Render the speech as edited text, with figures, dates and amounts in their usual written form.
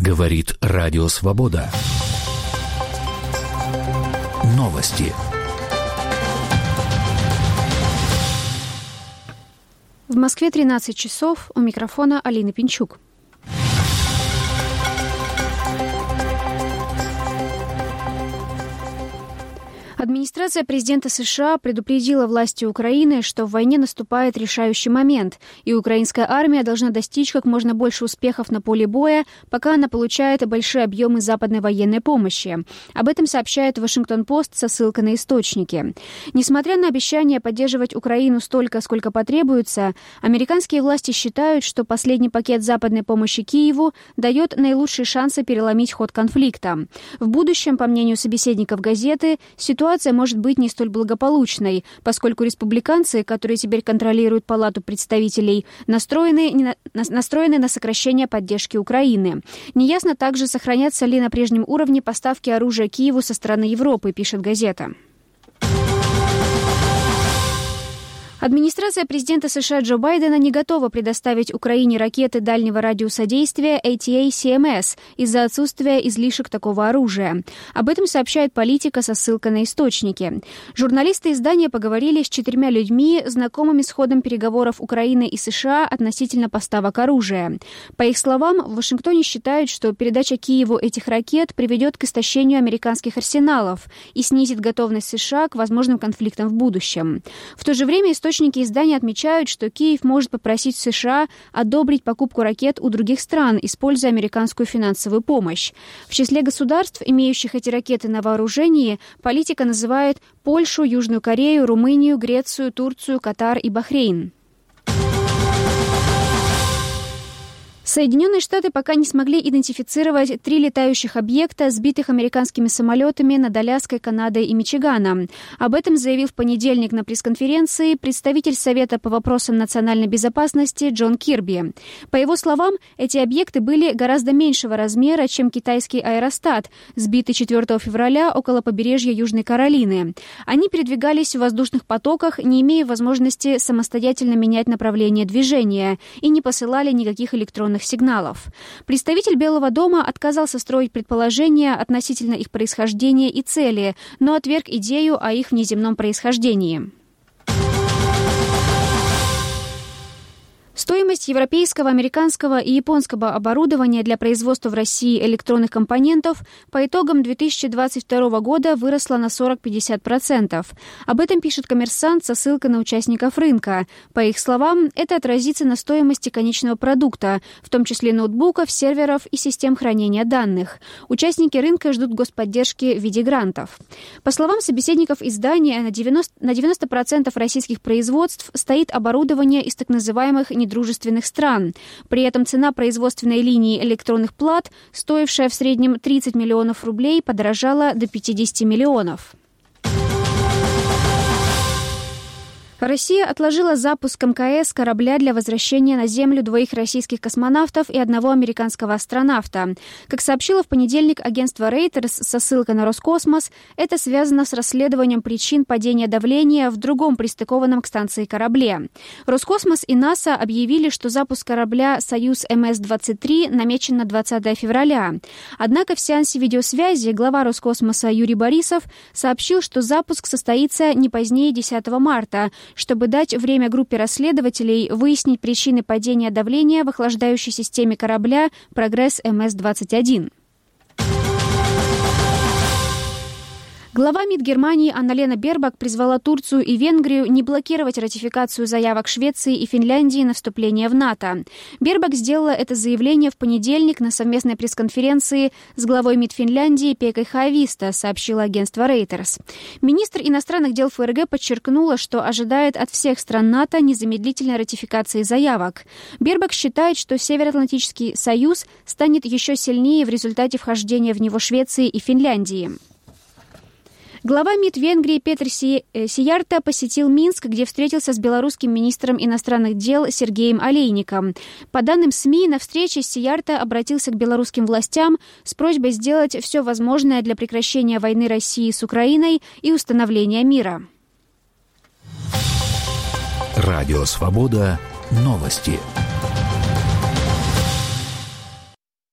Говорит Радио Свобода. Новости. В Москве 13 часов. У микрофона Алина Пинчук. Администрация президента США предупредила власти Украины, что в войне наступает решающий момент, и украинская армия должна достичь как можно больше успехов на поле боя, пока она получает большие объемы западной военной помощи. Об этом сообщает Вашингтон-Пост со ссылкой на источники. Несмотря на обещание поддерживать Украину столько, сколько потребуется, американские власти считают, что последний пакет западной помощи Киеву дает наилучшие шансы переломить ход конфликта. В будущем, по мнению собеседников газеты, ситуация может быть не столь благополучной, поскольку республиканцы, которые теперь контролируют Палату представителей, настроены на сокращение поддержки Украины. Неясно также, сохранятся ли на прежнем уровне поставки оружия Киеву со стороны Европы, пишет газета. Администрация президента США Джо Байдена не готова предоставить Украине ракеты дальнего радиуса действия ATA-CMS из-за отсутствия излишек такого оружия. Об этом сообщает Политика со ссылкой на источники. Журналисты издания поговорили с 4 людьми, знакомыми с ходом переговоров Украины и США относительно поставок оружия. По их словам, в Вашингтоне считают, что передача Киеву этих ракет приведет к истощению американских арсеналов и снизит готовность США к возможным конфликтам в будущем. В то же время источники издания отмечают, что Киев может попросить США одобрить покупку ракет у других стран, используя американскую финансовую помощь. В числе государств, имеющих эти ракеты на вооружении, Политика называет Польшу, Южную Корею, Румынию, Грецию, Турцию, Катар и Бахрейн. Соединенные Штаты пока не смогли идентифицировать 3 летающих объекта, сбитых американскими самолетами над Аляской, Канадой и Мичиганом. Об этом заявил в понедельник на пресс-конференции представитель Совета по вопросам национальной безопасности Джон Кирби. По его словам, эти объекты были гораздо меньшего размера, чем китайский аэростат, сбитый 4 февраля около побережья Южной Каролины. Они передвигались в воздушных потоках, не имея возможности самостоятельно менять направление движения, и не посылали никаких электронных сигналов. Представитель Белого дома отказался строить предположения относительно их происхождения и цели, но отверг идею о их внеземном происхождении. Стоимость европейского, американского и японского оборудования для производства в России электронных компонентов по итогам 2022 года выросла на 40-50%. Об этом пишет «Коммерсант» со ссылкой на участников рынка. По их словам, это отразится на стоимости конечного продукта, в том числе ноутбуков, серверов и систем хранения данных. Участники рынка ждут господдержки в виде грантов. По словам собеседников издания, на 90% российских производств стоит оборудование из так называемых недружественных стран. При этом цена производственной линии электронных плат, стоившая в среднем 30 миллионов рублей, подорожала до 50 миллионов. Россия отложила запуск МКС корабля для возвращения на Землю 2 российских космонавтов и 1 американского астронавта. Как сообщило в понедельник агентство Reuters со ссылкой на Роскосмос, это связано с расследованием причин падения давления в другом пристыкованном к станции корабле. Роскосмос и НАСА объявили, что запуск корабля «Союз МС-23» намечен на 20 февраля. Однако в сеансе видеосвязи глава Роскосмоса Юрий Борисов сообщил, что запуск состоится не позднее 10 марта, чтобы дать время группе расследователей выяснить причины падения давления в охлаждающей системе корабля «Прогресс МС-21». Глава МИД Германии Анна-Лена Бербок призвала Турцию и Венгрию не блокировать ратификацию заявок Швеции и Финляндии на вступление в НАТО. Бербок сделала это заявление в понедельник на совместной пресс-конференции с главой МИД Финляндии Пекой Хаависто, сообщило агентство Reuters. Министр иностранных дел ФРГ подчеркнула, что ожидает от всех стран НАТО незамедлительной ратификации заявок. Бербок считает, что Североатлантический союз станет еще сильнее в результате вхождения в него Швеции и Финляндии. Глава МИД Венгрии Петр Сиярто посетил Минск, где встретился с белорусским министром иностранных дел Сергеем Олейником. По данным СМИ, на встрече Сиярто обратился к белорусским властям с просьбой сделать все возможное для прекращения войны России с Украиной и установления мира. Радио «Свобода». Новости.